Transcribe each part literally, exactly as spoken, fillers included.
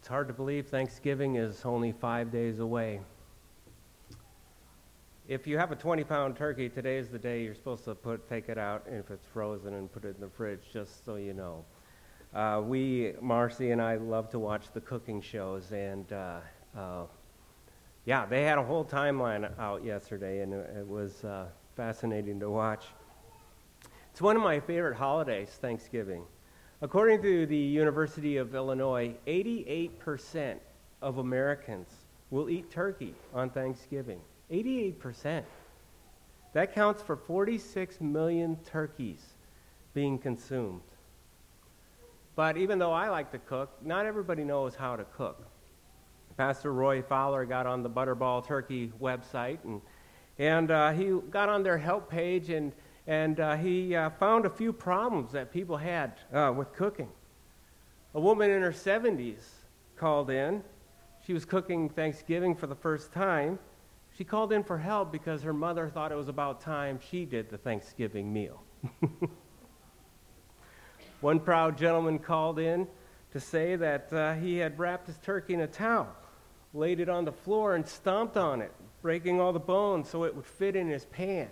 It's hard to believe Thanksgiving is only five days away. If you have a twenty-pound turkey, today is the day you're supposed to put, take it out, and if it's frozen, and put it in the fridge, just so you know. Uh, we, Marcy and I, love to watch the cooking shows, and uh, uh, yeah, they had a whole timeline out yesterday, and it, it was uh, fascinating to watch. It's one of my favorite holidays, Thanksgiving. According to the University of Illinois, eighty-eight percent of Americans will eat turkey on Thanksgiving. eighty-eight percent. That counts for forty-six million turkeys being consumed. But even though I like to cook, not everybody knows how to cook. Pastor Roy Fowler got on the Butterball Turkey website, and and uh, he got on their help page, and and uh, he uh, found a few problems that people had uh, with cooking. A woman in her seventies called in. She was cooking Thanksgiving for the first time. She called in for help because her mother thought it was about time she did the Thanksgiving meal. One proud gentleman called in to say that uh, he had wrapped his turkey in a towel, laid it on the floor, and stomped on it, breaking all the bones so it would fit in his pan.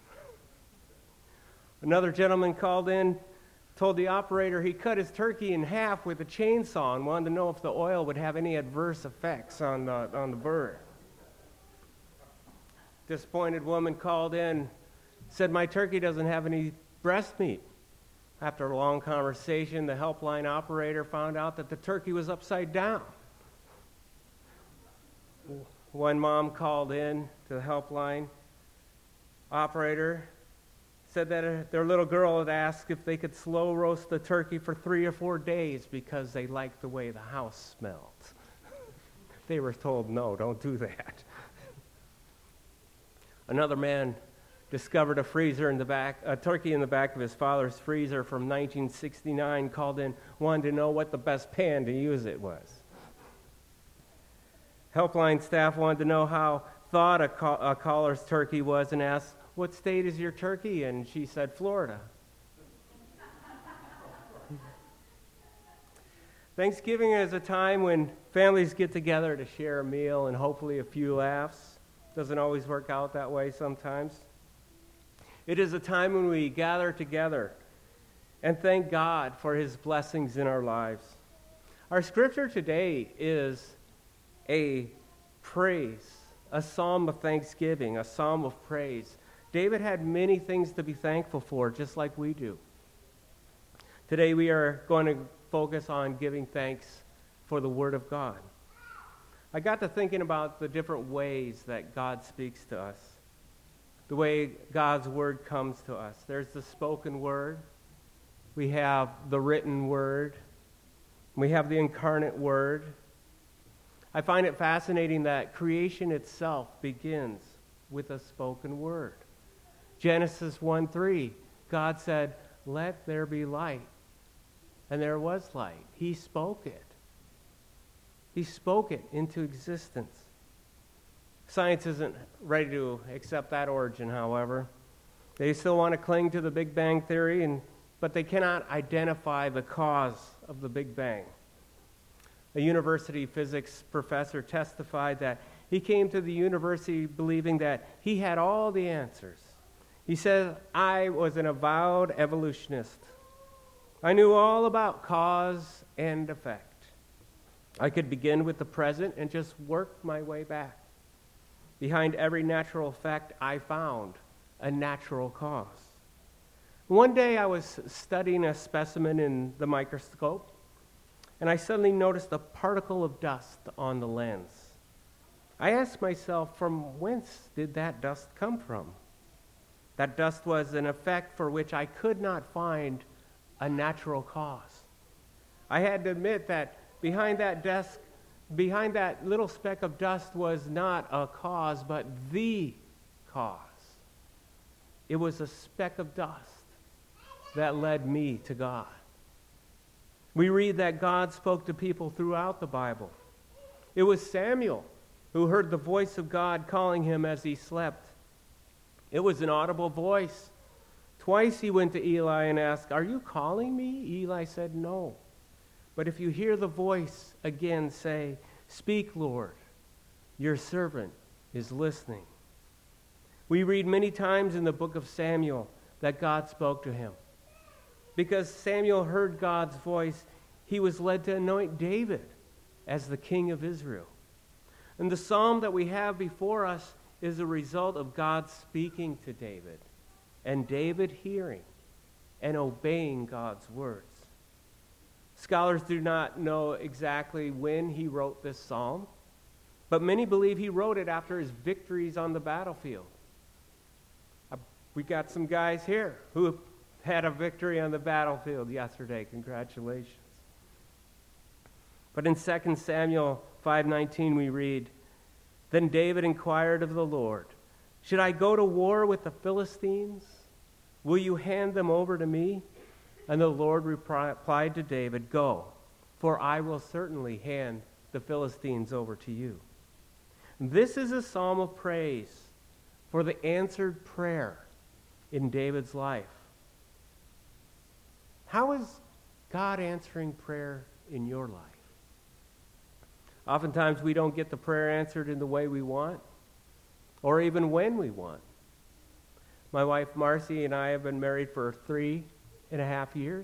Another gentleman called in, told the operator he cut his turkey in half with a chainsaw and wanted to know if the oil would have any adverse effects on the, on the bird. Disappointed woman called in, said, "My turkey doesn't have any breast meat." After a long conversation, the helpline operator found out that the turkey was upside down. One mom called in to the helpline operator, said that their little girl had asked if they could slow roast the turkey for three or four days because they liked the way the house smelled. They were told, no, don't do that. Another man discovered a freezer in the back, a turkey in the back of his father's freezer from nineteen sixty-nine, called in, wanted to know what the best pan to use it was. Helpline staff wanted to know how thawed a, call, a caller's turkey was and asked, "What state is your turkey?" And she said, "Florida." Thanksgiving is a time when families get together to share a meal and hopefully a few laughs. Doesn't always work out that way sometimes. It is a time when we gather together and thank God for His blessings in our lives. Our scripture today is a praise, a psalm of thanksgiving, a psalm of praise. David had many things to be thankful for, just like we do. Today we are going to focus on giving thanks for the Word of God. I got to thinking about the different ways that God speaks to us, the way God's Word comes to us. There's the spoken Word. We have the written Word. We have the incarnate Word. I find it fascinating that creation itself begins with a spoken Word. Genesis one three, God said, "Let there be light." And there was light. He spoke it. He spoke it into existence. Science isn't ready to accept that origin, however. They still want to cling to the Big Bang Theory, and, but they cannot identify the cause of the Big Bang. A university physics professor testified that he came to the university believing that he had all the answers. He said, "I was an avowed evolutionist. I knew all about cause and effect. I could begin with the present and just work my way back. Behind every natural effect, I found a natural cause." One day I was studying a specimen in the microscope, and I suddenly noticed a particle of dust on the lens. I asked myself, from whence did that dust come from? That dust was an effect for which I could not find a natural cause. I had to admit that behind that desk, behind that little speck of dust was not a cause, but the cause. It was a speck of dust that led me to God. We read that God spoke to people throughout the Bible. It was Samuel who heard the voice of God calling him as he slept. It was an audible voice. Twice he went to Eli and asked, "Are you calling me?" Eli said, "No." But if you hear the voice again say, "Speak, Lord, your servant is listening." We read many times in the book of Samuel that God spoke to him. Because Samuel heard God's voice, he was led to anoint David as the king of Israel. And the psalm that we have before us is a result of God speaking to David, and David hearing and obeying God's words. Scholars do not know exactly when he wrote this psalm, but many believe he wrote it after his victories on the battlefield. We got some guys here who had a victory on the battlefield yesterday. Congratulations. But in Second Samuel five nineteen we read, "Then David inquired of the Lord, 'Should I go to war with the Philistines? Will you hand them over to me?' And the Lord replied to David, 'Go, for I will certainly hand the Philistines over to you.'" This is a psalm of praise for the answered prayer in David's life. How is God answering prayer in your life? Oftentimes we don't get the prayer answered in the way we want, or even when we want. My wife Marcy and I have been married for three and a half years,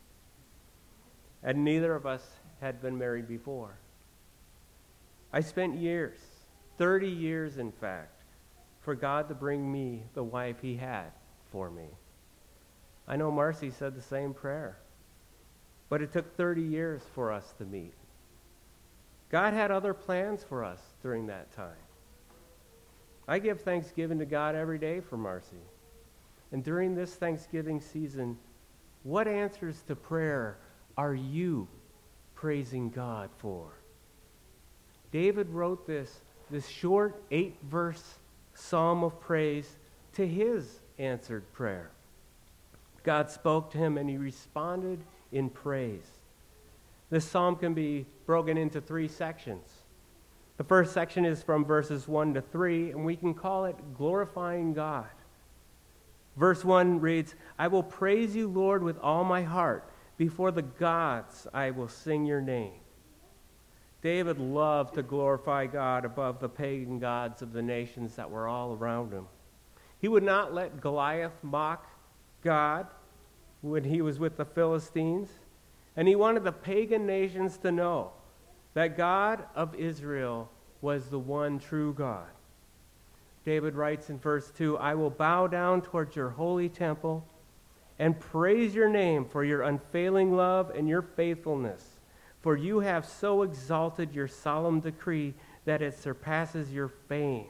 and neither of us had been married before. I spent years, thirty years in fact, for God to bring me the wife he had for me. I know Marcy said the same prayer, but it took thirty years for us to meet. God had other plans for us during that time. I give thanksgiving to God every day for Marcy. And during this Thanksgiving season, what answers to prayer are you praising God for? David wrote this, this short eight-verse psalm of praise to his answered prayer. God spoke to him and he responded in praise. This psalm can be broken into three sections. The first section is from verses one to three, and we can call it glorifying God. Verse one reads, "I will praise you, Lord, with all my heart. Before the gods I will sing your name." David loved to glorify God above the pagan gods of the nations that were all around him. He would not let Goliath mock God when he was with the Philistines, and he wanted the pagan nations to know that God of Israel was the one true God. David writes in verse two, "I will bow down towards your holy temple and praise your name for your unfailing love and your faithfulness, for you have so exalted your solemn decree that it surpasses your fame."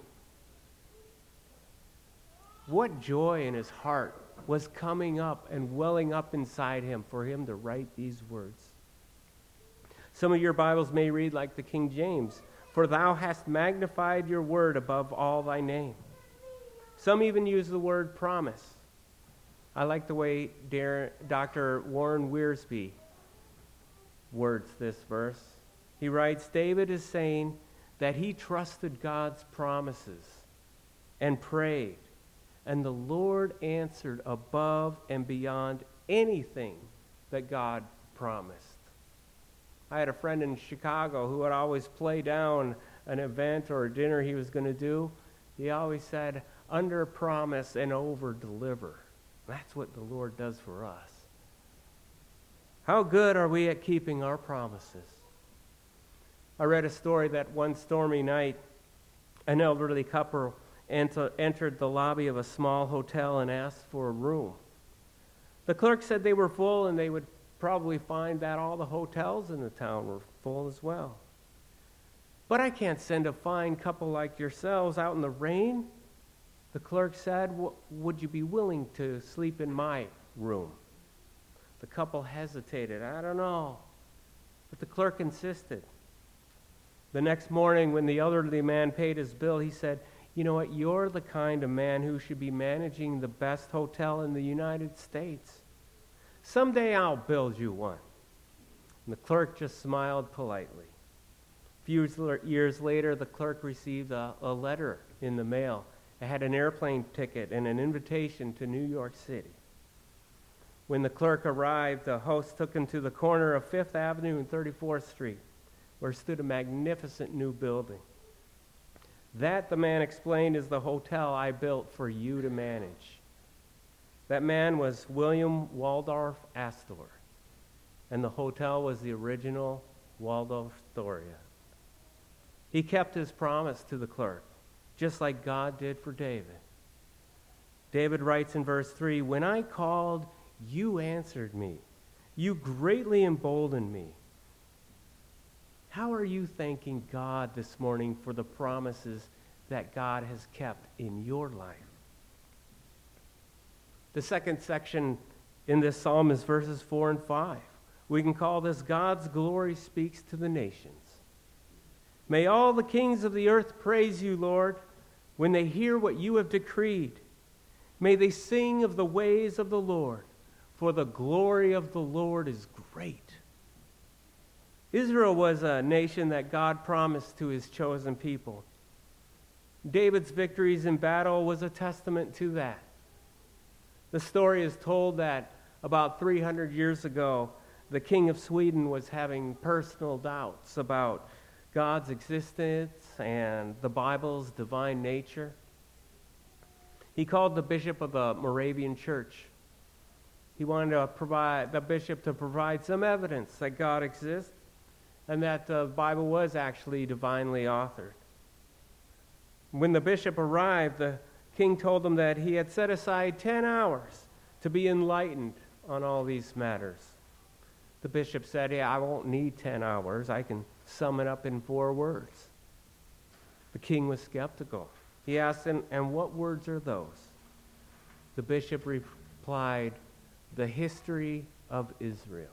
What joy in his heart was coming up and welling up inside him for him to write these words. Some of your Bibles may read like the King James, "For thou hast magnified your word above all thy name." Some even use the word promise. I like the way Doctor Warren Wiersbe words this verse. He writes, David is saying that he trusted God's promises and prayed, and the Lord answered above and beyond anything that God promised. I had a friend in Chicago who would always play down an event or a dinner he was going to do. He always said, under promise and over deliver. That's what the Lord does for us. How good are we at keeping our promises? I read a story that one stormy night, an elderly couple enter, entered the lobby of a small hotel and asked for a room. The clerk said they were full and they would probably find that all the hotels in the town were full as well. "But I can't send a fine couple like yourselves out in the rain," the clerk said. "Would you be willing to sleep in my room?" The couple hesitated. "I don't know." But the clerk insisted. The next morning, when the elderly man paid his bill, he said, "You know what? You're the kind of man who should be managing the best hotel in the United States. Someday I'll build you one." And the clerk just smiled politely. A few years later, the clerk received a, a letter in the mail. It had an airplane ticket and an invitation to New York City. When the clerk arrived, the host took him to the corner of Fifth Avenue and thirty-fourth Street, where stood a magnificent new building. That, the man explained, is the hotel I built for you to manage. That man was William Waldorf Astor, and the hotel was the original Waldorf Astoria. He kept his promise to the clerk, just like God did for David. David writes in verse three, "When I called, you answered me. You greatly emboldened me." How are you thanking God this morning for the promises that God has kept in your life? The second section in this psalm is verses four and five. We can call this God's glory speaks to the nations. May all the kings of the earth praise you, Lord, when they hear what you have decreed. May they sing of the ways of the Lord, for the glory of the Lord is great. Israel was a nation that God promised to his chosen people. David's victories in battle was a testament to that. The story is told that about three hundred years ago, the king of Sweden was having personal doubts about God's existence and the Bible's divine nature. He called the bishop of the Moravian church. He wanted to provide the bishop to provide some evidence that God exists and that the Bible was actually divinely authored. When the bishop arrived, the king told him that he had set aside ten hours to be enlightened on all these matters. The bishop said, "Yeah, I won't need ten hours. I can sum it up in four words." The king was skeptical. He asked him, "And what words are those?" The bishop replied, "The history of Israel."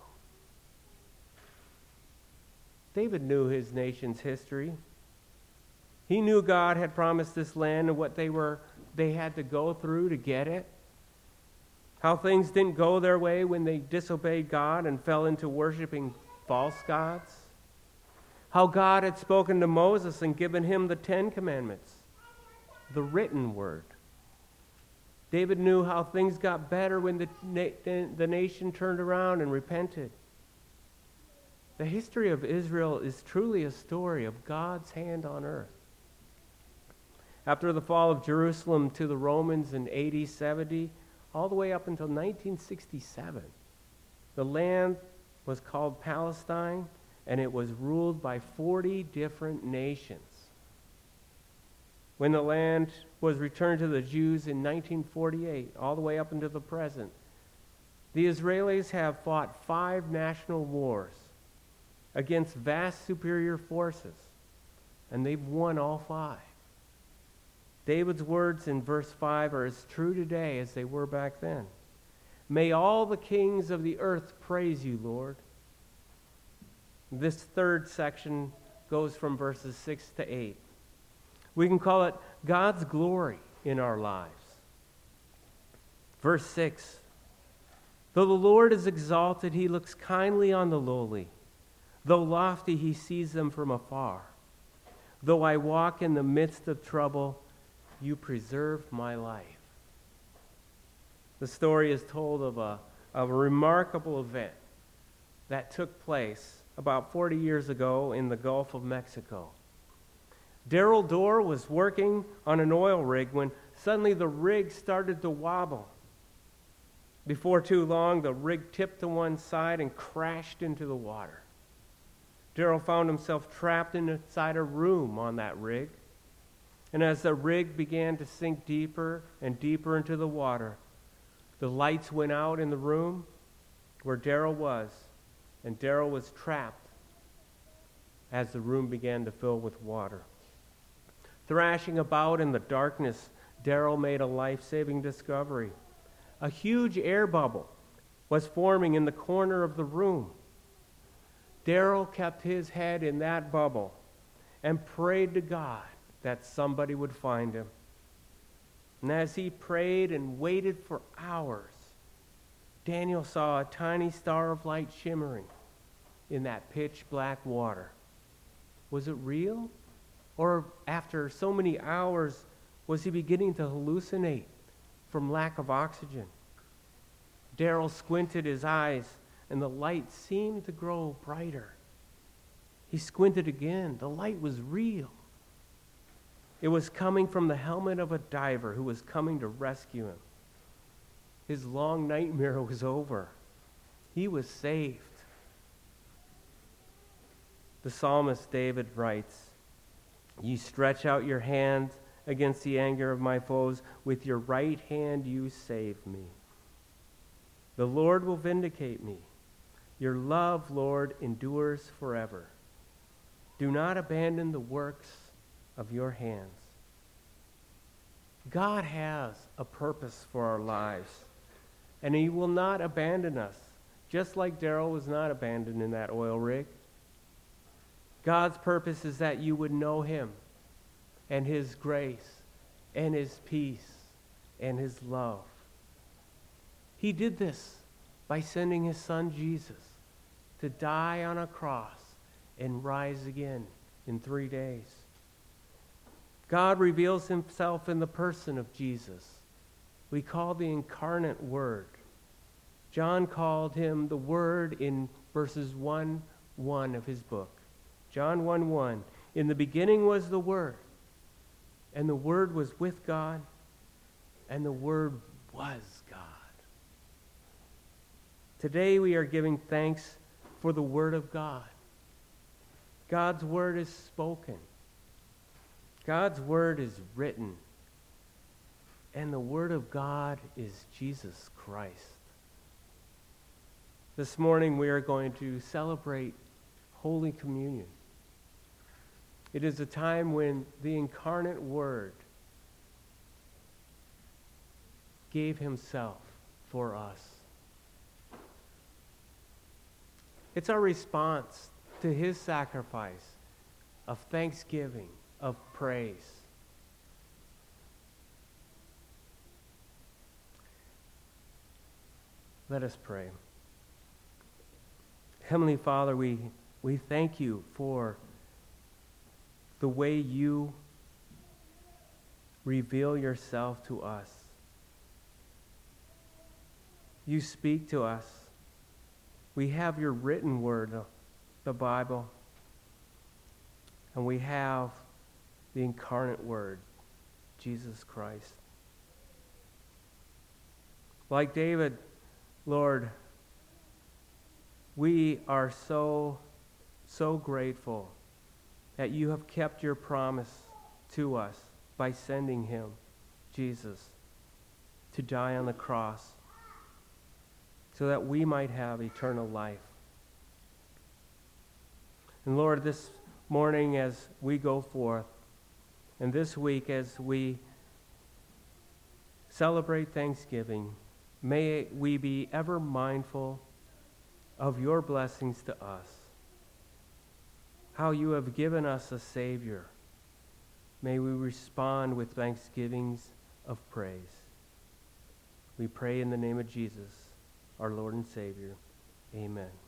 David knew his nation's history. He knew God had promised this land and what they were they had to go through to get it. How things didn't go their way when they disobeyed God and fell into worshiping false gods. How God had spoken to Moses and given him the Ten Commandments, the written word. David knew how things got better when the, na- the nation turned around and repented. The history of Israel is truly a story of God's hand on earth. After the fall of Jerusalem to the Romans in A D seventy, all the way up until nineteen sixty-seven, the land was called Palestine, and it was ruled by forty different nations. When the land was returned to the Jews in nineteen forty-eight, all the way up into the present, the Israelis have fought five national wars against vast superior forces, and they've won all five. David's words in verse five are as true today as they were back then. May all the kings of the earth praise you, Lord. This third section goes from verses six to eight. We can call it God's glory in our lives. Verse six, though the Lord is exalted, he looks kindly on the lowly. Though lofty, he sees them from afar. Though I walk in the midst of trouble, you preserve my life. The story is told of a, of a remarkable event that took place about forty years ago in the Gulf of Mexico. Darrell Dorr was working on an oil rig when suddenly the rig started to wobble. Before too long, the rig tipped to one side and crashed into the water. Darrell found himself trapped inside a room on that rig. And as the rig began to sink deeper and deeper into the water, the lights went out in the room where Darrell was, and Darrell was trapped as the room began to fill with water. Thrashing about in the darkness, Darrell made a life-saving discovery. A huge air bubble was forming in the corner of the room. Darrell kept his head in that bubble and prayed to God that somebody would find him. And as he prayed and waited for hours, Daniel saw a tiny star of light shimmering in that pitch black water. Was it real? Or after so many hours, was he beginning to hallucinate from lack of oxygen? Daryl squinted his eyes, and the light seemed to grow brighter. He squinted again. The light was real. It was coming from the helmet of a diver who was coming to rescue him. His long nightmare was over. He was saved. The psalmist David writes, "You stretch out your hand against the anger of my foes. With your right hand you save me. The Lord will vindicate me. Your love, Lord, endures forever. Do not abandon the works of your hands." God has a purpose for our lives, and he will not abandon us, just like Daryl was not abandoned in that oil rig. God's purpose is that you would know him and his grace and his peace and his love. He did this by sending his son Jesus to die on a cross and rise again in three days. God reveals himself in the person of Jesus. We call the incarnate Word. John called him the Word in verses one one of his book. John one one, "In the beginning was the Word, and the Word was with God, and the Word was God." Today we are giving thanks for the Word of God. God's Word is spoken. God's Word is written. And the Word of God is Jesus Christ. This morning we are going to celebrate Holy Communion. It is a time when the incarnate Word gave himself for us. It's our response to his sacrifice of thanksgiving, of praise. Let us pray. Heavenly Father, we, we thank you for the way you reveal yourself to us. You speak to us. We have your written word, the Bible, and we have the incarnate Word, Jesus Christ. Like David, Lord, we are so, so grateful that you have kept your promise to us by sending him, Jesus, to die on the cross so that we might have eternal life. And Lord, this morning as we go forth, and this week as we celebrate Thanksgiving, may we be ever mindful of your blessings to us, how you have given us a Savior. May we respond with thanksgivings of praise. We pray in the name of Jesus, our Lord and Savior. Amen.